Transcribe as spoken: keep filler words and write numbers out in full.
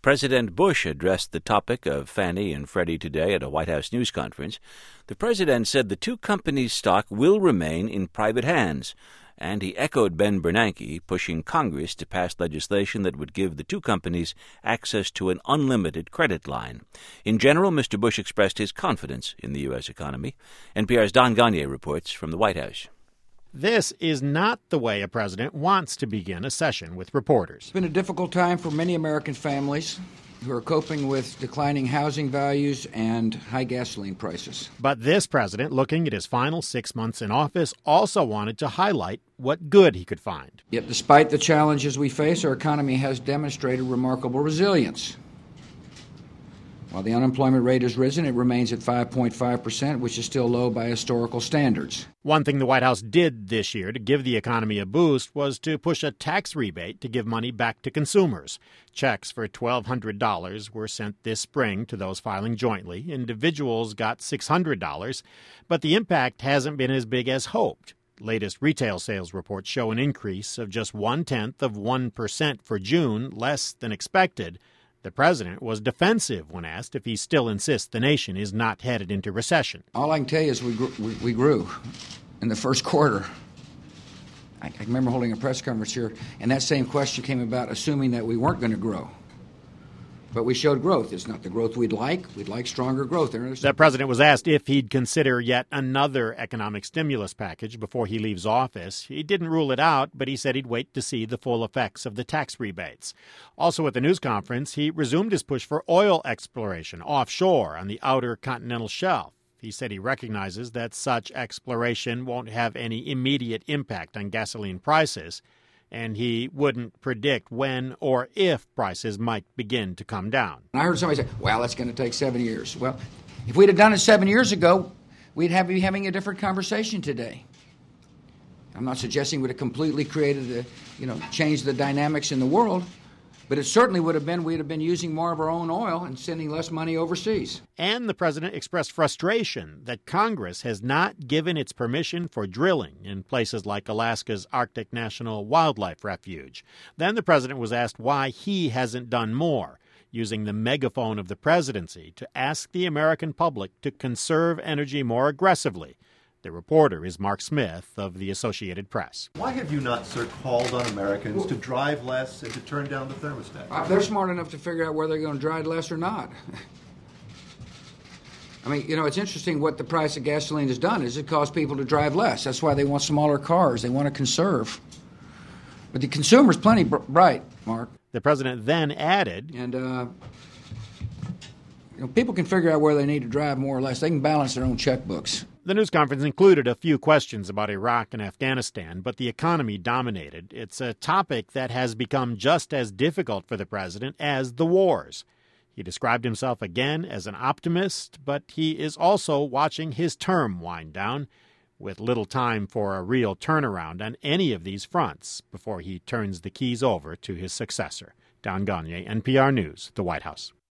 President Bush addressed the topic of Fannie and Freddie today at a White House news conference. The president said the two companies' stock will remain in private hands, and he echoed Ben Bernanke, pushing Congress to pass legislation that would give the two companies access to an unlimited credit line. In general, Mister Bush expressed his confidence in the U S economy. N P R's Don Gagné reports from the White House. This is not the way a president wants to begin a session with reporters. It's been a difficult time for many American families who are coping with declining housing values and high gasoline prices. But this president, looking at his final six months in office, also wanted to highlight what good he could find. Yet despite the challenges we face, our economy has demonstrated remarkable resilience. While the unemployment rate has risen, it remains at five point five percent, which is still low by historical standards. One thing the White House did this year to give the economy a boost was to push a tax rebate to give money back to consumers. Checks for twelve hundred dollars were sent this spring to those filing jointly. Individuals got six hundred dollars, but the impact hasn't been as big as hoped. Latest retail sales reports show an increase of just one-tenth of one percent for June, less than expected. The president was defensive when asked if he still insists the nation is not headed into recession. All I can tell you is we grew, we, we grew in the first quarter. I, I remember holding a press conference here, and that same question came about assuming that we weren't going to grow. But we showed growth. It's not the growth we'd like. We'd like stronger growth. The president was asked if he'd consider yet another economic stimulus package before he leaves office. He didn't rule it out, but he said he'd wait to see the full effects of the tax rebates. Also at the news conference, he resumed his push for oil exploration offshore on the outer continental shelf. He said he recognizes that such exploration won't have any immediate impact on gasoline prices, and he wouldn't predict when or if prices might begin to come down. I heard somebody say, well, that's going to take seven years. Well, if we'd have done it seven years ago, we'd have be having a different conversation today. I'm not suggesting we'd have completely created, the, you know, changed the dynamics in the world, but it certainly would have been we'd have been using more of our own oil and sending less money overseas. And the president expressed frustration that Congress has not given its permission for drilling in places like Alaska's Arctic National Wildlife Refuge. Then the president was asked why he hasn't done more, using the megaphone of the presidency to ask the American public to conserve energy more aggressively. The reporter is Mark Smith of the Associated Press. Why have you not, sir, called on Americans to drive less and to turn down the thermostat? Uh, they're smart enough to figure out whether they're going to drive less or not. I mean, you know, it's interesting what the price of gasoline has done is it caused people to drive less. That's why they want smaller cars. They want to conserve. But the consumer's plenty br- bright, Mark. The president then added, And, uh, you know, people can figure out where they need to drive more or less. They can balance their own checkbooks. The news conference included a few questions about Iraq and Afghanistan, but the economy dominated. It's a topic that has become just as difficult for the president as the wars. He described himself again as an optimist, but he is also watching his term wind down, with little time for a real turnaround on any of these fronts before he turns the keys over to his successor. Don Gagné, N P R News, the White House.